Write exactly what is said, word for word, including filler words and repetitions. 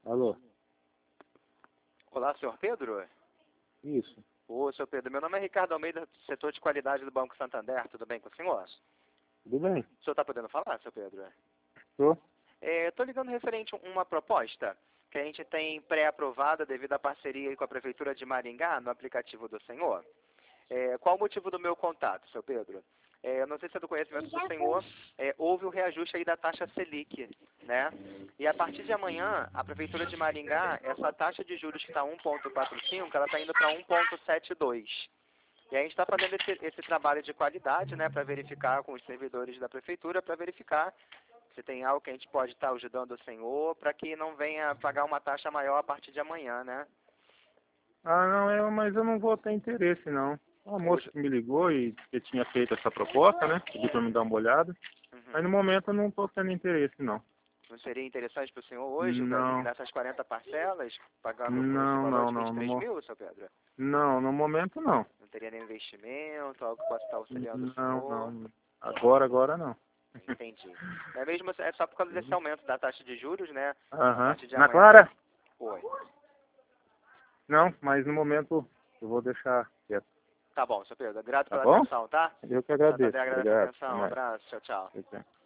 Alô? Olá, senhor Pedro? Isso. Ô, senhor Pedro, meu nome é Ricardo Almeida, do setor de qualidade do Banco Santander. Tudo bem com o senhor? Tudo bem? O senhor está podendo falar, senhor Pedro? Tô. Estou ligando referente a uma proposta que a gente tem pré-aprovada devido à parceria aí com a Prefeitura de Maringá no aplicativo do senhor. É, qual o motivo do meu contato, senhor Pedro? É, eu não sei se é do conhecimento do senhor, é, houve o reajuste aí da taxa Selic, né? E a partir de amanhã, a Prefeitura de Maringá, essa taxa de juros que está um vírgula quarenta e cinco, ela está indo para um vírgula setenta e dois. E a gente está fazendo esse, esse trabalho de qualidade, né, para verificar com os servidores da Prefeitura, para verificar se tem algo que a gente pode estar ajudando o senhor, para que não venha pagar uma taxa maior a partir de amanhã, né? Ah, não, é, mas eu não vou ter interesse, não. A moça Hoje. que me ligou e que tinha feito essa proposta, né? Pediu pra me dar uma olhada. Uhum. Mas no momento eu não tô tendo interesse, não. Não seria interessante para o senhor hoje, Não, nessas quarenta parcelas, pagar esse não, valor não, de vinte não. e No, três mo- mil, seu Pedro? não, no momento não. Não teria nenhum investimento, algo que possa estar auxiliando o Não, senhor? não. Agora, agora não. Entendi. É mesmo, é só por causa desse aumento da taxa de juros, né? A Aham. partir de Ana amanhã. Clara? Oi. Não, mas no momento eu vou deixar quieto. Tá bom, seu Pedro. Grato Tá pela bom? atenção, tá? Eu que agradeço. Santander agradece a Obrigado. Até atenção. Um mais. abraço. Tchau, tchau. Tchau, tchau.